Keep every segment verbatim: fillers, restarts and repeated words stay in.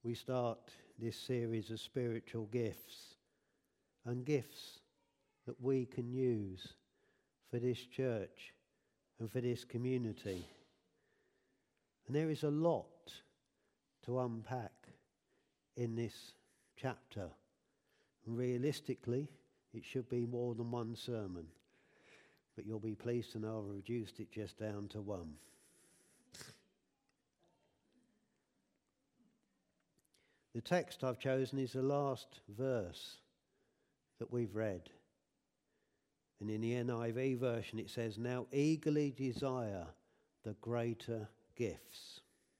we start this series of spiritual gifts and gifts that we can use for this church and for this community. And there is a lot to unpack in this chapter. Realistically, it should be more than one sermon, but you'll be pleased to know I've reduced it just down to one. The text I've chosen is the last verse that we've read. And in the N I V version it says, "Now eagerly desire the greater gifts."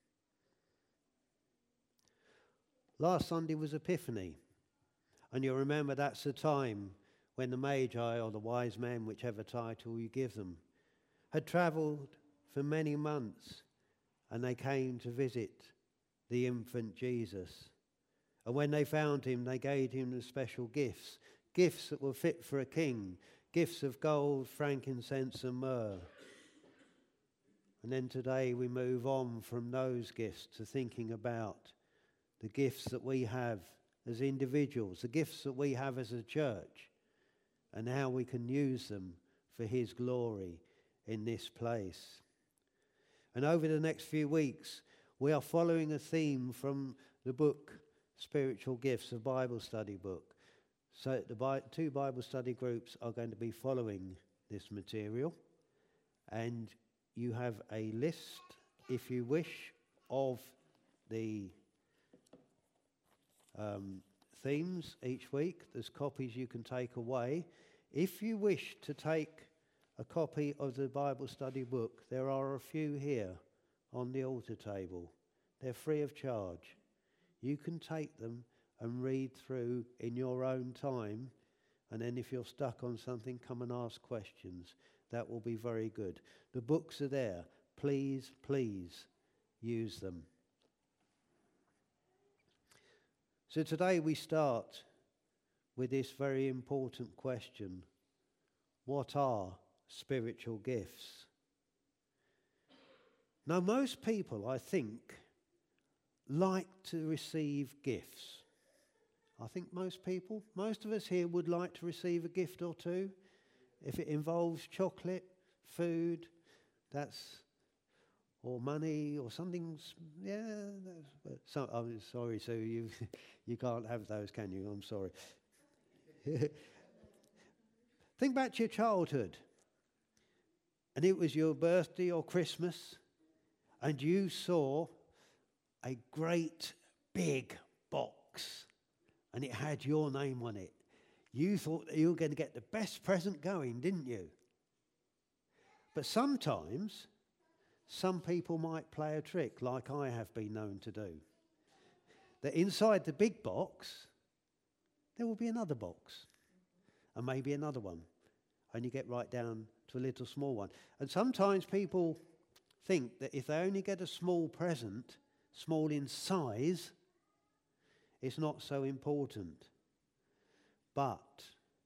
Last Sunday was Epiphany. And you'll remember that's the time when the Magi, or the wise men, whichever title you give them, had travelled for many months and they came to visit the infant Jesus. And when they found him, they gave him the special gifts, gifts that were fit for a king, gifts of gold, frankincense and myrrh. And then today we move on from those gifts to thinking about the gifts that we have as individuals, the gifts that we have as a church, and how we can use them for his glory in this place. And over the next few weeks, we are following a theme from the book Spiritual Gifts, a Bible study book. So the Bi- two Bible study groups are going to be following this material. And you have a list, if you wish, of the um, themes each week. There's copies you can take away. If you wish to take a copy of the Bible study book, there are a few here on the altar table. They're free of charge. You can take them and read through in your own time, and then if you're stuck on something, come and ask questions. That will be very good. The books are there. Please, please use them. So today we start with this very important question: what are spiritual gifts? Now, most people, I think, like to receive gifts. I think most people, most of us here would like to receive a gift or two. If it involves chocolate, food, that's, or money or something, yeah. That's, so, I'm sorry, Sue, you, you can't have those, can you? I'm sorry. Think back to your childhood, and it was your birthday or Christmas, and you saw a great big box, and it had your name on it. You thought that you were going to get the best present going, didn't you? But sometimes, some people might play a trick, like I have been known to do. That inside the big box, there will be another box, and maybe another one, and you get right down to a little small one. And sometimes people think that if they only get a small present, small in size, it's not so important. But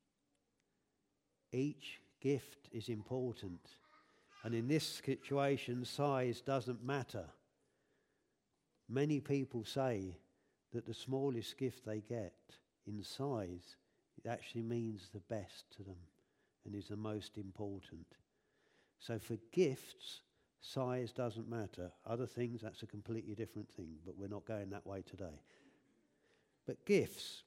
each gift is important. And in this situation, size doesn't matter. Many people say that the smallest gift they get in size, it actually means the best to them and is the most important. So for gifts, size doesn't matter. Other things, that's a completely different thing, but we're not going that way today. But gifts.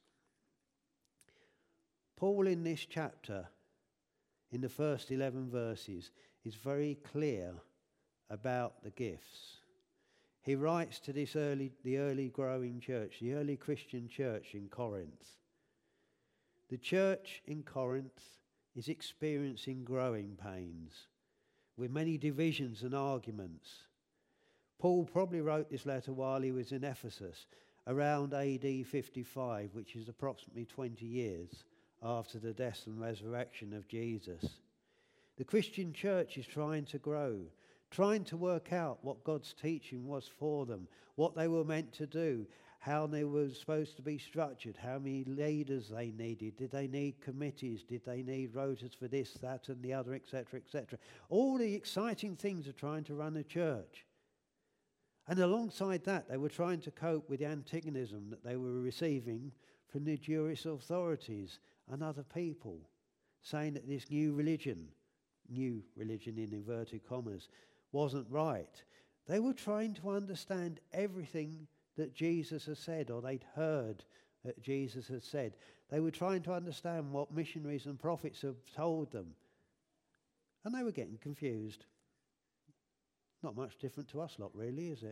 Paul in this chapter, in the first eleven verses, is very clear about the gifts. He writes to this early, the early growing church, the early Christian church in Corinth. The church in Corinth is experiencing growing pains, with many divisions and arguments. Paul probably wrote this letter while he was in Ephesus, around A D fifty-five, which is approximately twenty years after the death and resurrection of Jesus. The Christian church is trying to grow, trying to work out what God's teaching was for them, what they were meant to do, how they were supposed to be structured, how many leaders they needed, did they need committees, did they need rotas for this, that and the other, et cetera, et cetera. All the exciting things of trying to run a church. And alongside that, they were trying to cope with the antagonism that they were receiving from the Jewish authorities and other people, saying that this new religion, new religion in inverted commas, wasn't right. They were trying to understand everything that Jesus had said, or they'd heard that Jesus had said. They were trying to understand what missionaries and prophets had told them. And they were getting confused. Not much different to us lot, really, is it?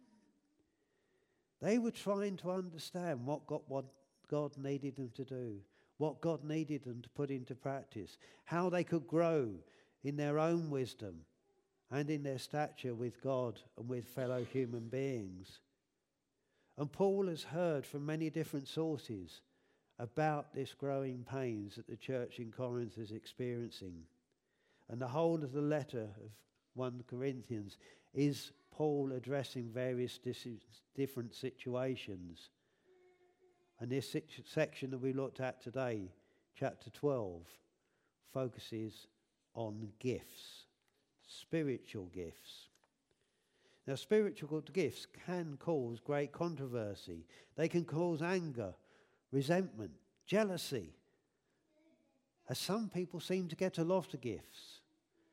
They were trying to understand what God, what God needed them to do, what God needed them to put into practice, how they could grow in their own wisdom and in their stature with God and with fellow human beings. And Paul has heard from many different sources about this growing pains that the church in Corinth is experiencing. And the whole of the letter of First Corinthians is Paul addressing various dis- different situations. And this situ- section that we looked at today, chapter twelve, focuses on gifts, spiritual gifts. Now, spiritual gifts can cause great controversy. They can cause anger, resentment, jealousy. As some people seem to get a lot of gifts,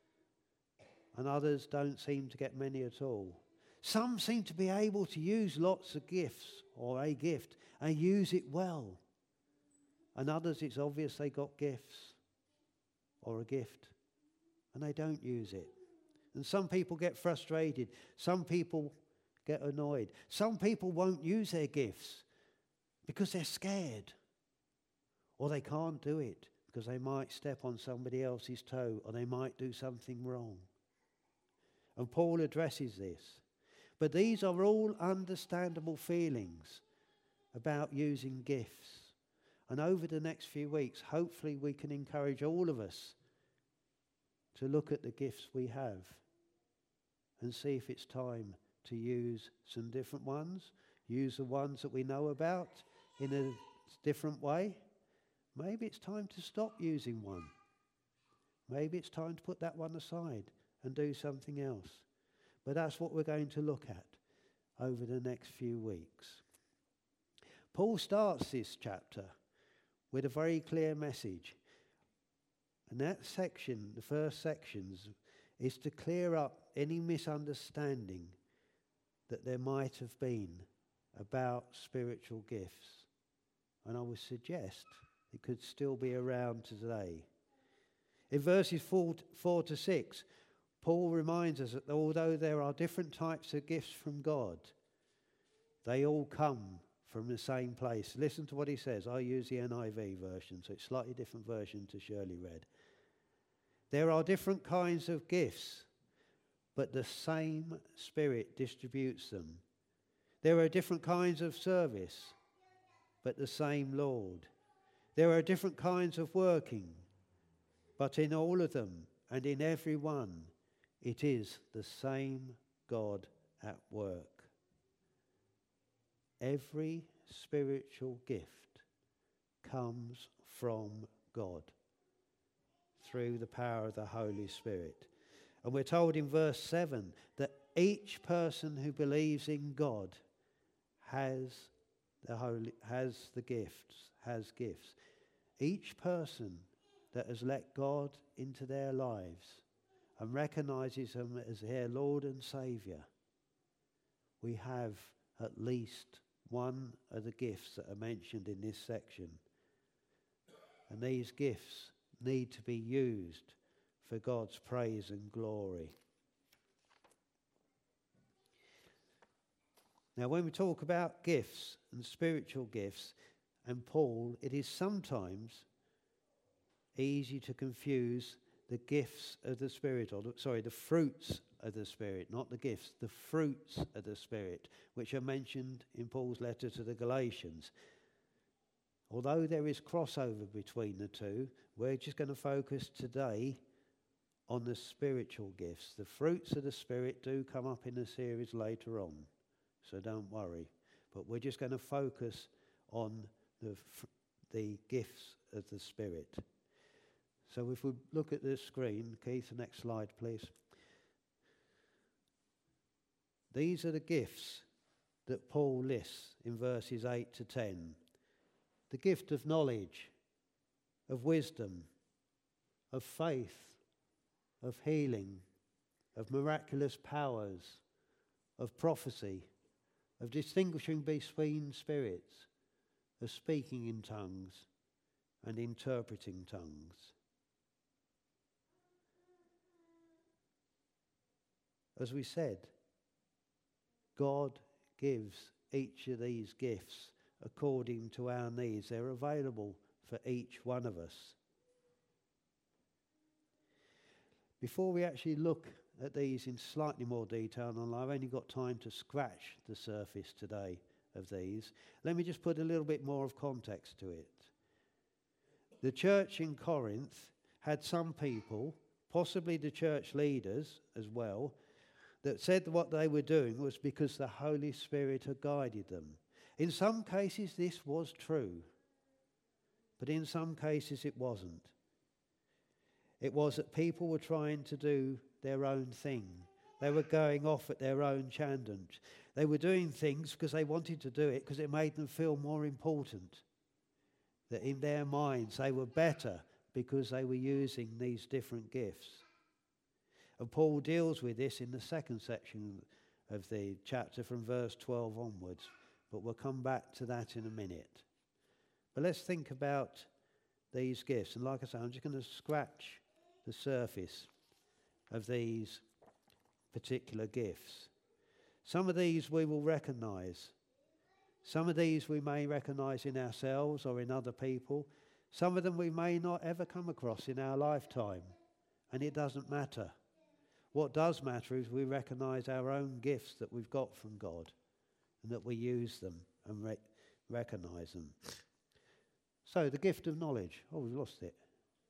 and others don't seem to get many at all. Some seem to be able to use lots of gifts, or a gift, and use it well. And others, it's obvious they got gifts, or a gift, and they don't use it. And some people get frustrated. Some people get annoyed. Some people won't use their gifts because they're scared, or they can't do it because they might step on somebody else's toe, or they might do something wrong. And Paul addresses this. But these are all understandable feelings about using gifts. And over the next few weeks, hopefully we can encourage all of us to look at the gifts we have and see if it's time to use some different ones, use the ones that we know about in a different way. Maybe it's time to stop using one. Maybe it's time to put that one aside and do something else. But that's what we're going to look at over the next few weeks. Paul starts this chapter with a very clear message. And that section, the first sections, is to clear up any misunderstanding that there might have been about spiritual gifts. And I would suggest it could still be around today. In verses four, four to six, Paul reminds us that although there are different types of gifts from God, they all come from the same place. Listen to what he says. I use the N I V version, so it's a slightly different version to Shirley read. There are different kinds of gifts, but the same Spirit distributes them. There are different kinds of service, but the same Lord. There are different kinds of working, but in all of them and in every one, it is the same God at work. Every spiritual gift comes from God through the power of the Holy Spirit. And we're told in verse seven that each person who believes in God has the holy, has the gifts, has gifts. Each person that has let God into their lives and recognizes him as their Lord and Saviour, we have at least one of the gifts that are mentioned in this section. And these gifts need to be used for God's praise and glory. Now, when we talk about gifts and spiritual gifts and Paul, it is sometimes easy to confuse the gifts of the Spirit, or the, sorry, the fruits of the Spirit, not the gifts, the fruits of the Spirit, which are mentioned in Paul's letter to the Galatians. Although there is crossover between the two, we're just going to focus today on the spiritual gifts. The fruits of the Spirit do come up in the series later on, so don't worry. But we're just going to focus on the the gifts of the Spirit. So if we look at the screen, Keith, the next slide, please. These are the gifts that Paul lists in verses eight to ten. The gift of knowledge, of wisdom, of faith, of healing, of miraculous powers, of prophecy, of distinguishing between spirits, of speaking in tongues and interpreting tongues. As we said, God gives each of these gifts according to our needs. They're available for each one of us. Before we actually look at these in slightly more detail, and I've only got time to scratch the surface today of these, let me just put a little bit more of context to it. The church in Corinth had some people, possibly the church leaders as well, that said what they were doing was because the Holy Spirit had guided them. In some cases this was true, but in some cases it wasn't. It was that people were trying to do their own thing. They were going off at their own tangent. They were doing things because they wanted to do it because it made them feel more important. That in their minds they were better because they were using these different gifts. And Paul deals with this in the second section of the chapter from verse twelve onwards. But we'll come back to that in a minute. But let's think about these gifts. And like I say, I'm just going to scratch the surface of these particular gifts. Some of these we will recognise. Some of these we may recognise in ourselves or in other people. Some of them we may not ever come across in our lifetime. And it doesn't matter. What does matter is we recognise our own gifts that we've got from God and that we use them and re- recognise them. So, the gift of knowledge. Oh, we've lost it.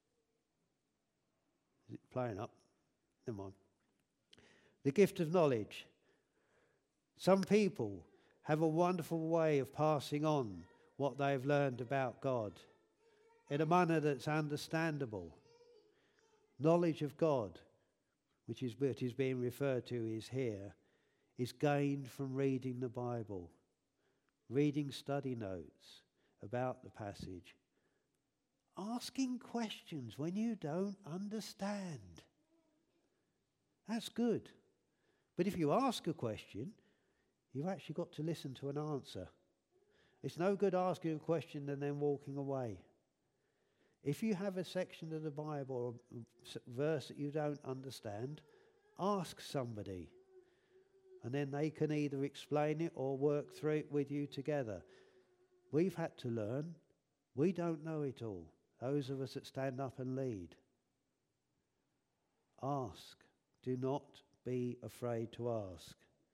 Is it playing up? Never mind. The gift of knowledge. Some people have a wonderful way of passing on what they've learned about God in a manner that's understandable. Knowledge of God, which is what is being referred to is here, is gained from reading the Bible, reading study notes about the passage, asking questions when you don't understand. That's good. But if you ask a question, you've actually got to listen to an answer. It's no good asking a question and then walking away. If you have a section of the Bible or a verse that you don't understand, ask somebody. And then they can either explain it or work through it with you together. We've had to learn. We don't know it all. Those of us that stand up and lead. Ask. Do not be afraid to ask.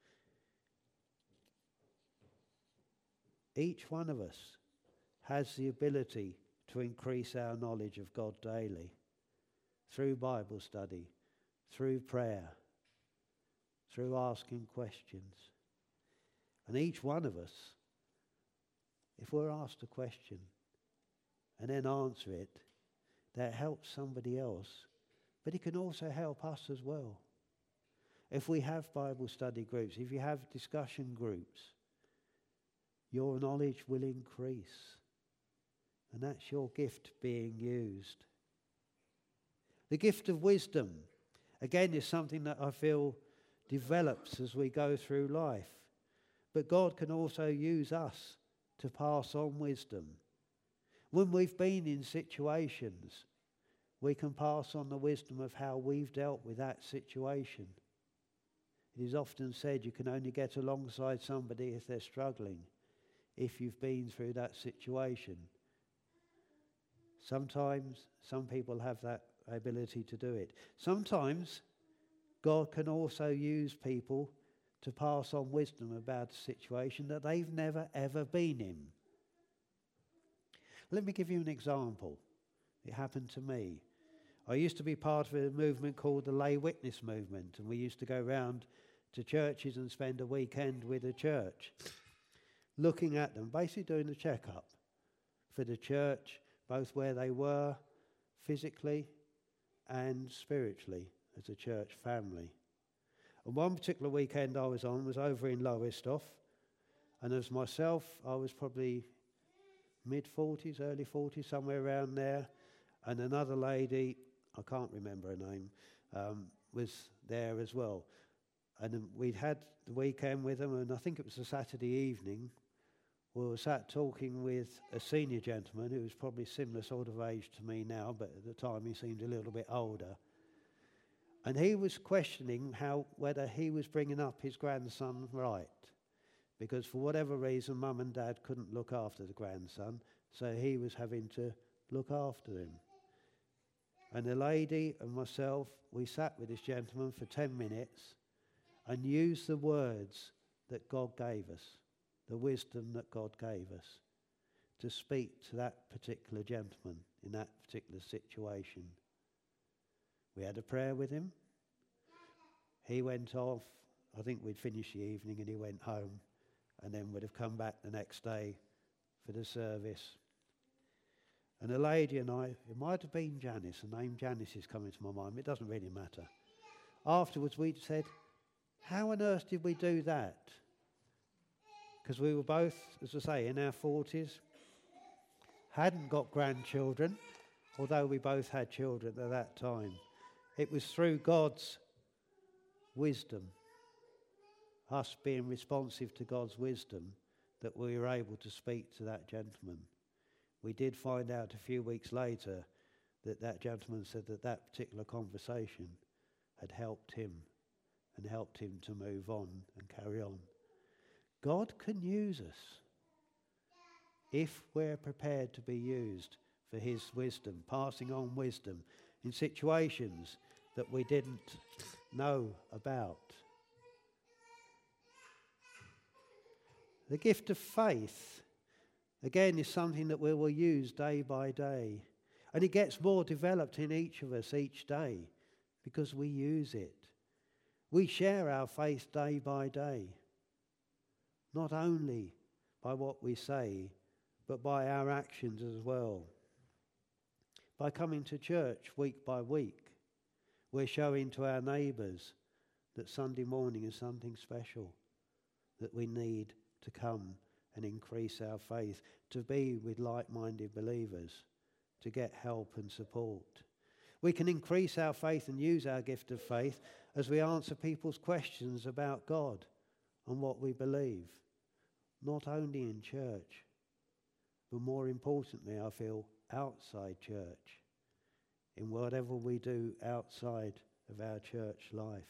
Each one of us has the ability to increase our knowledge of God daily through Bible study, through prayer, through asking questions. And each one of us, if we're asked a question and then answer it, that helps somebody else, but it can also help us as well. If we have Bible study groups, if you have discussion groups, your knowledge will increase. And that's your gift being used. The gift of wisdom, again, is something that I feel develops as we go through life. But God can also use us to pass on wisdom. When we've been in situations, we can pass on the wisdom of how we've dealt with that situation. It is often said you can only get alongside somebody if they're struggling, if you've been through that situation. Sometimes some people have that ability to do it. Sometimes God can also use people to pass on wisdom about a situation that they've never ever been in. Let me give you an example. It happened to me. I used to be part of a movement called the Lay Witness Movement, and we used to go round to churches and spend a weekend with a church, looking at them, basically doing a check-up for the church, both where they were physically and spiritually as a church family. And one particular weekend I was on was over in Lowestoft, and as myself, I was probably mid-forties, early forties, somewhere around there, and another lady, I can't remember her name, um, was there as well. And we'd had the weekend with them, and I think it was a Saturday evening. We were sat talking with a senior gentleman who was probably similar sort of age to me now, but at the time he seemed a little bit older. And he was questioning how whether he was bringing up his grandson right. Because for whatever reason, Mum and Dad couldn't look after the grandson, so he was having to look after him. And the lady and myself, we sat with this gentleman for ten minutes and used the words that God gave us, the wisdom that God gave us, to speak to that particular gentleman in that particular situation. We had a prayer with him. He went off. I think we'd finished the evening and he went home, and then would have come back the next day for the service. And a lady and I, it might have been Janice, the name Janice is coming to my mind, it doesn't really matter. Afterwards we said, how on earth did we do that? Because we were both, as I say, in our forties, hadn't got grandchildren, although we both had children at that time. It was through God's wisdom, us being responsive to God's wisdom, that we were able to speak to that gentleman. We did find out a few weeks later that that gentleman said that that particular conversation had helped him and helped him to move on and carry on. God can use us if we're prepared to be used for his wisdom, passing on wisdom in situations that we didn't know about. The gift of faith, again, is something that we will use day by day. And it gets more developed in each of us each day because we use it. We share our faith day by day, not only by what we say, but by our actions as well. By coming to church week by week, we're showing to our neighbours that Sunday morning is something special, that we need to come and increase our faith, to be with like-minded believers, to get help and support. We can increase our faith and use our gift of faith as we answer people's questions about God and what we believe, not only in church, but more importantly, I feel, outside church, in whatever we do outside of our church life.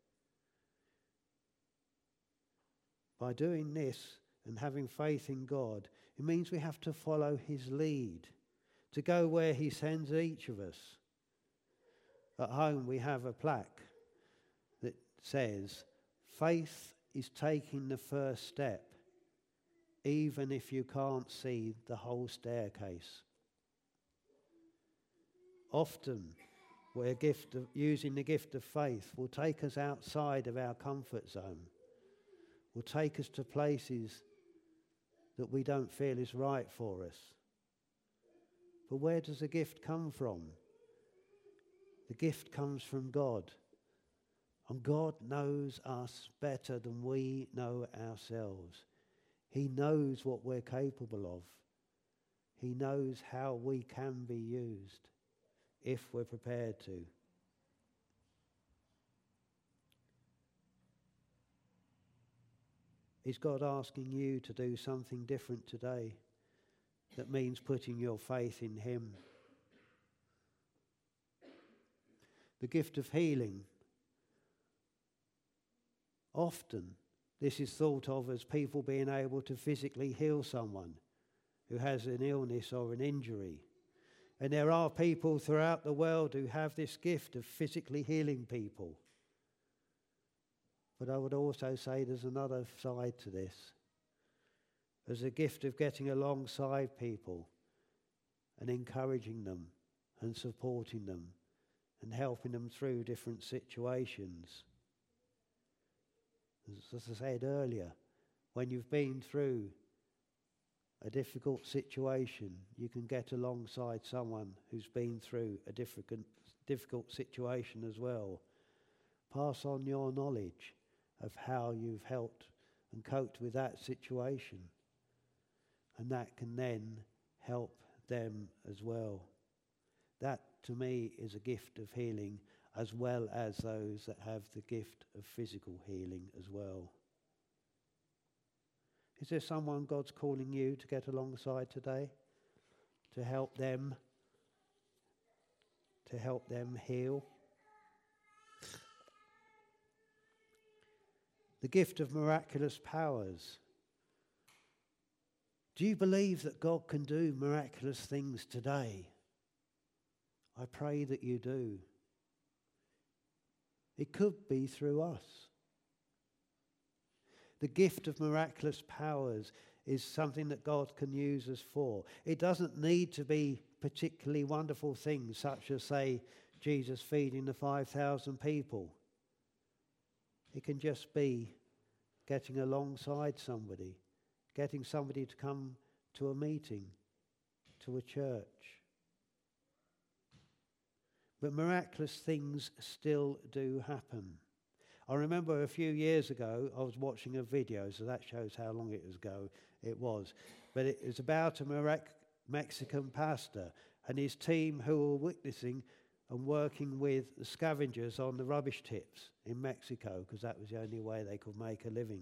By doing this and having faith in God, it means we have to follow his lead, to go where he sends each of us. At home we have a plaque that says, faith is taking the first step, even if you can't see the whole staircase. Often, where gift of, using the gift of faith will take us outside of our comfort zone, will take us to places that we don't feel is right for us. But where does the gift come from? The gift comes from God. And God knows us better than we know ourselves. He knows what we're capable of. He knows how we can be used if we're prepared to. Is God asking you to do something different today? That means putting your faith in him. The gift of healing. Often this is thought of as people being able to physically heal someone who has an illness or an injury. And there are people throughout the world who have this gift of physically healing people. But I would also say there's another side to this. There's a gift of getting alongside people and encouraging them and supporting them and helping them through different situations. As I said earlier, when you've been through a difficult situation, you can get alongside someone who's been through a difficult, difficult situation as well. Pass on your knowledge of how you've helped and coped with that situation. And that can then help them as well. That, to me, is a gift of healing, as well as those that have the gift of physical healing as well. Is there someone God's calling you to get alongside today? To help them? To help them heal? The gift of miraculous powers. Do you believe that God can do miraculous things today? I pray that you do. It could be through us. The gift of miraculous powers is something that God can use us for. It doesn't need to be particularly wonderful things, such as, say, Jesus feeding the five thousand people. It can just be getting alongside somebody, getting somebody to come to a meeting, to a church. But miraculous things still do happen. I remember a few years ago, I was watching a video, so that shows how long it was ago it was. But it was about a mirac- Mexican pastor and his team who were witnessing and working with the scavengers on the rubbish tips in Mexico, because that was the only way they could make a living.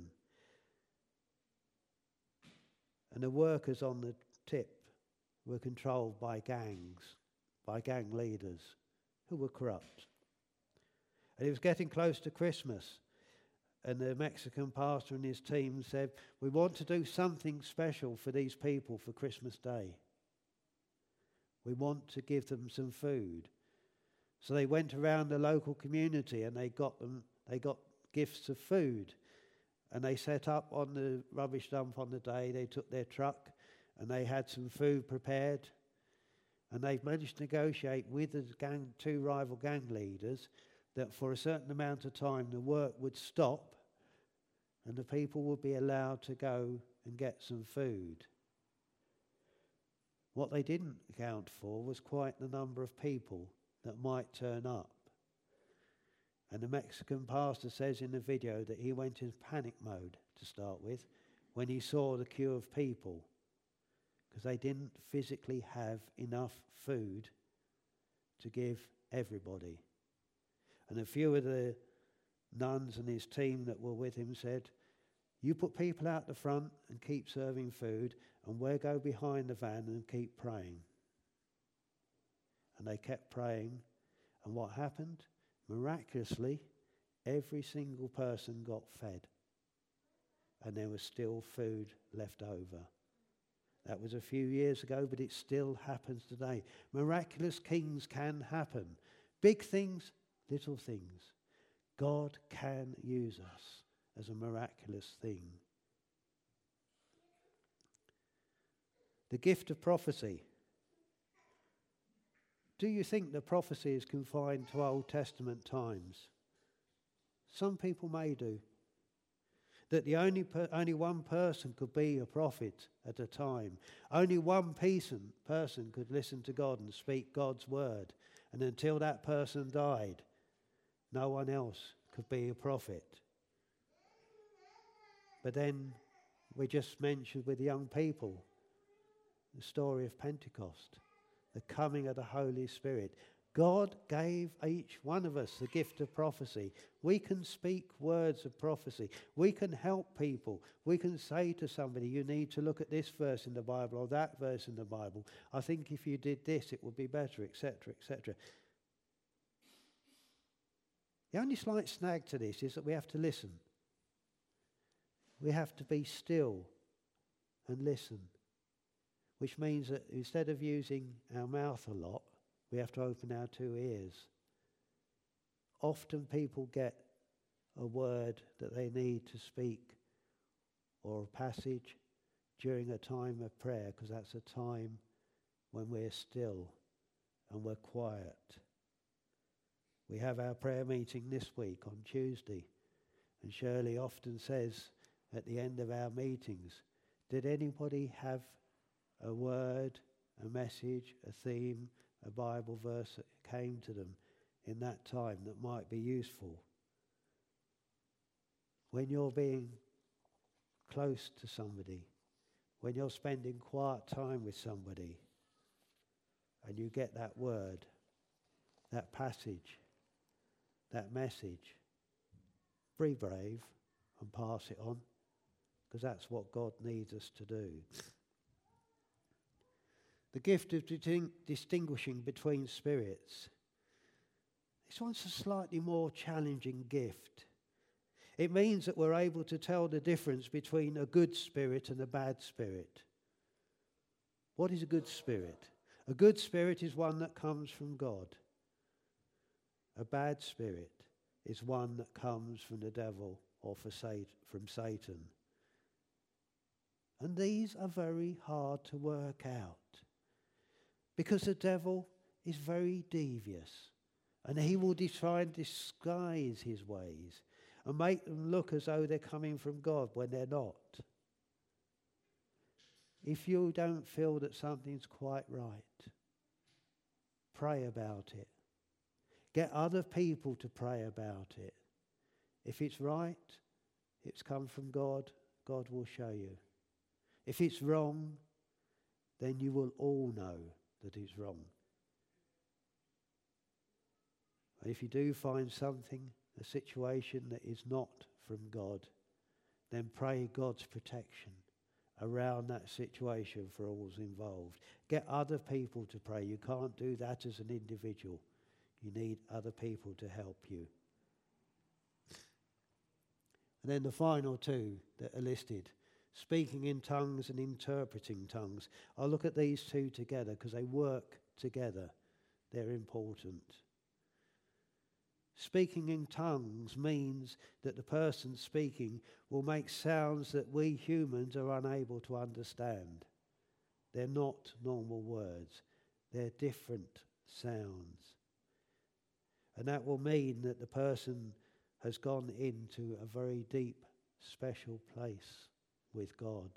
And the workers on the tip were controlled by gangs, by gang leaders who were corrupt. And it was getting close to Christmas, and the Mexican pastor and his team said, we want to do something special for these people for Christmas Day. We want to give them some food. So they went around the local community and they got them, they got gifts of food. And they set up on the rubbish dump on the day. They took their truck and they had some food prepared. And they managed to negotiate with the gang, two rival gang leaders that for a certain amount of time the work would stop and the people would be allowed to go and get some food. What they didn't account for was quite the number of people that might turn up. And the Mexican pastor says in the video that he went in panic mode to start with when he saw the queue of people, because they didn't physically have enough food to give everybody. And a few of the nuns and his team that were with him said, you put people out the front and keep serving food, and we'll go behind the van and keep praying. And they kept praying, and what happened? Miraculously, every single person got fed, and there was still food left over. That was a few years ago, but it still happens today. Miraculous things can happen. Big things, little things. God can use us as a miraculous thing. The gift of prophecy. Do you think that prophecy is confined to Old Testament times? Some people may do. That the only per, only one person could be a prophet at a time. Only one person, person could listen to God and speak God's word. And until that person died, no one else could be a prophet. But then we just mentioned with young people the story of Pentecost, the coming of the Holy Spirit. God gave each one of us the gift of prophecy. We can speak words of prophecy. We can help people. We can say to somebody, you need to look at this verse in the Bible or that verse in the Bible. I think if you did this, it would be better, et cetera, et cetera. The only slight snag to this is that we have to listen. We have to be still and listen, which means that instead of using our mouth a lot, we have to open our two ears. Often people get a word that they need to speak or a passage during a time of prayer, because that's a time when we're still and we're quiet. We have our prayer meeting this week on Tuesday, and Shirley often says at the end of our meetings, did anybody have a word, a message, a theme, a Bible verse that came to them in that time that might be useful? when you're being close to somebody, when you're spending quiet time with somebody, and you get that word, that passage, that message, be brave and pass it on, because that's what God needs us to do. The gift of distinguishing between spirits. This one's a slightly more challenging gift. It means that we're able to tell the difference between a good spirit and a bad spirit. What is a good spirit? A good spirit is one that comes from God. A bad spirit is one that comes from the devil or from Satan. And these are very hard to work out, because the devil is very devious, and he will try and disguise his ways and make them look as though they're coming from God when they're not. If you don't feel that something's quite right, pray about it. Get other people to pray about it. If it's right, it's come from God, God will show you. If it's wrong, then you will all know that it's wrong. And if you do find something, a situation that is not from God, then pray God's protection around that situation for all involved. Get other people to pray. You can't do that as an individual. You need other people to help you. And then the final two that are listed, speaking in tongues and interpreting tongues. I'll look at these two together because they work together. They're important. Speaking in tongues means that the person speaking will make sounds that we humans are unable to understand. They're not normal words. They're different sounds. And that will mean that the person has gone into a very deep, special place with God.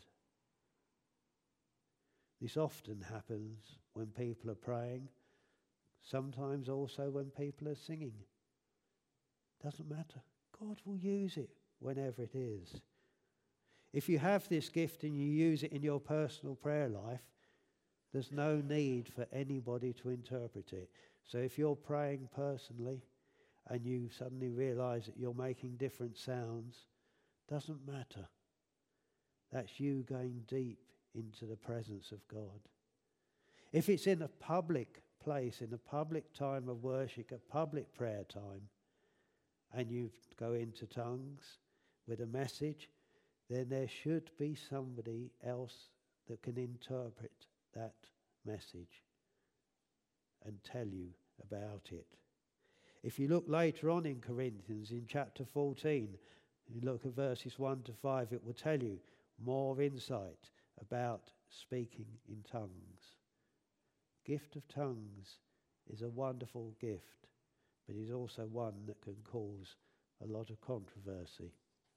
This often happens when people are praying, sometimes also when people are singing. Doesn't matter. God will use it whenever it is. If you have this gift and you use it in your personal prayer life, there's no need for anybody to interpret it. So if you're praying personally and you suddenly realize that you're making different sounds, doesn't matter. That's you going deep into the presence of God. If it's in a public place, in a public time of worship, a public prayer time, and you go into tongues with a message, then there should be somebody else that can interpret that message and tell you about it. If you look later on in Corinthians, in chapter fourteen, you look at verses one to five, it will tell you more insight about speaking in tongues. Gift of tongues is a wonderful gift, but is also one that can cause a lot of controversy.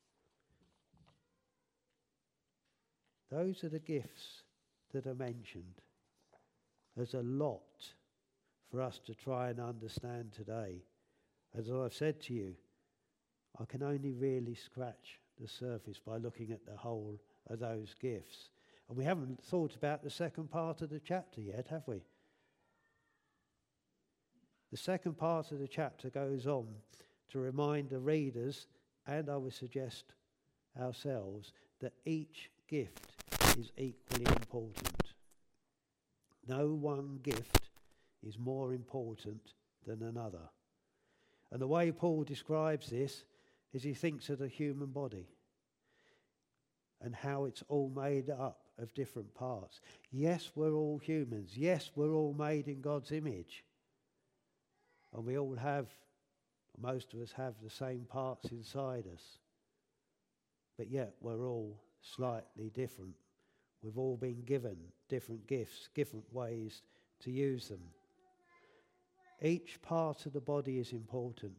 Those are the gifts that are mentioned. There's a lot for us to try and understand today. As I've said to you, I can only really scratch the surface by looking at the whole of those gifts. And we haven't thought about the second part of the chapter yet, have we? The second part of the chapter goes on to remind the readers, and I would suggest ourselves, that each gift is equally important. No one gift is more important than another. And the way Paul describes this is he thinks of the human body and how it's all made up of different parts. Yes, we're all humans. Yes, we're all made in God's image. And we all have, most of us have the same parts inside us. But yet we're all slightly different. We've all been given different gifts, different ways to use them. Each part of the body is important.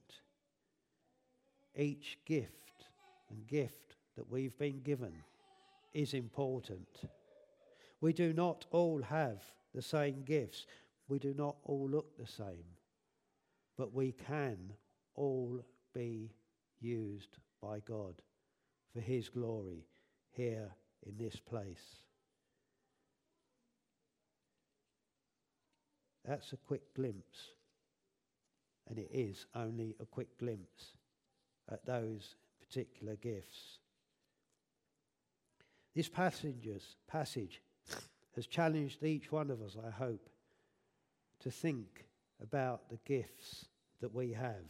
Each gift and gift that we've been given is important. We do not all have the same gifts. We do not all look the same. But we can all be used by God for his glory here in this place. That's a quick glimpse, and it is only a quick glimpse at those particular gifts. This passages, passage has challenged each one of us, I hope, to think about the gifts that we have.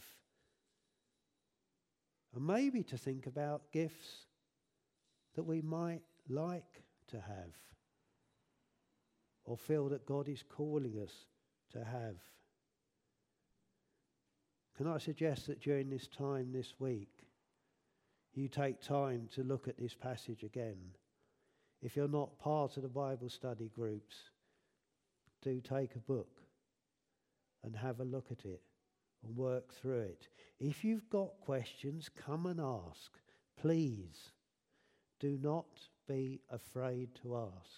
And maybe to think about gifts that we might like to have or feel that God is calling us to have. Can I suggest that during this time this week, you take time to look at this passage again? If you're not part of the Bible study groups, do take a book and have a look at it and work through it. If you've got questions, come and ask. Please, do not be afraid to ask.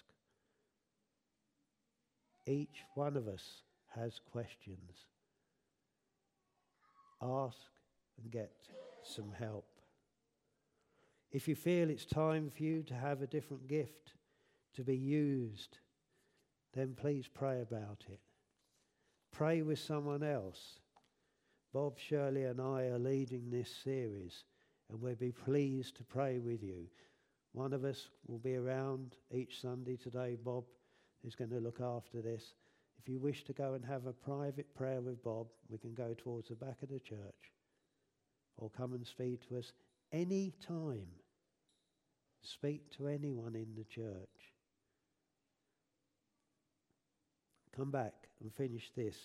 Each one of us has questions. Ask and get some help. If you feel it's time for you to have a different gift to be used, then please pray about it. Pray with someone else. Bob, Shirley and I are leading this series, and we'll be pleased to pray with you. One of us will be around each Sunday. Today, Bob is going to look after this. If you wish to go and have a private prayer with Bob, we can go towards the back of the church, or come and speak to us any time. Speak to anyone in the church. Come back and finish this.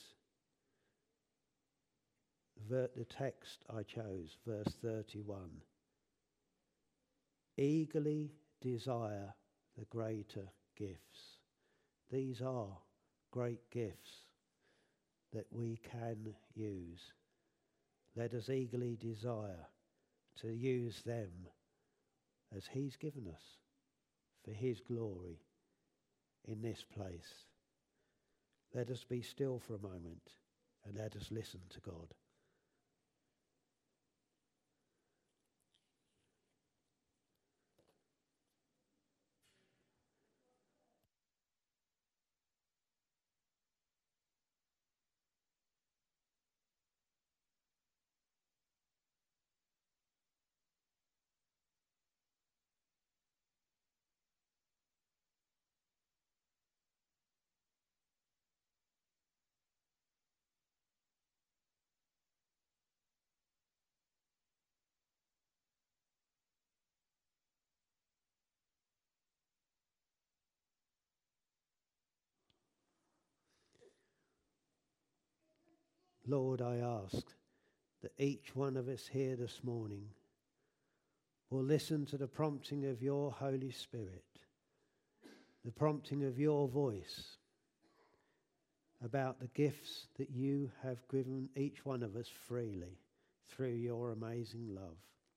The text I chose, verse thirty-one. Eagerly desire the greater gifts. These are great gifts that we can use. Let us eagerly desire to use them as he's given us for his glory in this place. Let us be still for a moment and let us listen to God. Lord, I ask that each one of us here this morning will listen to the prompting of your Holy Spirit, the prompting of your voice about the gifts that you have given each one of us freely through your amazing love.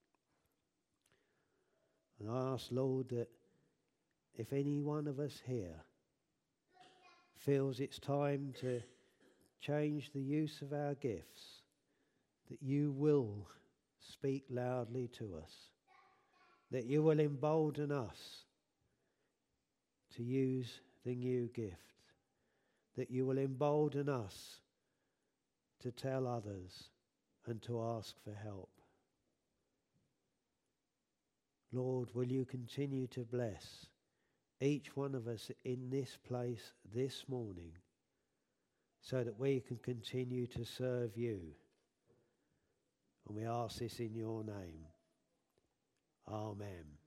And I ask, Lord, that if any one of us here feels it's time to change the use of our gifts, that you will speak loudly to us, that you will embolden us to use the new gift, that you will embolden us to tell others and to ask for help. Lord, will you continue to bless each one of us in this place this morning, so that we can continue to serve you. And we ask this in your name. Amen.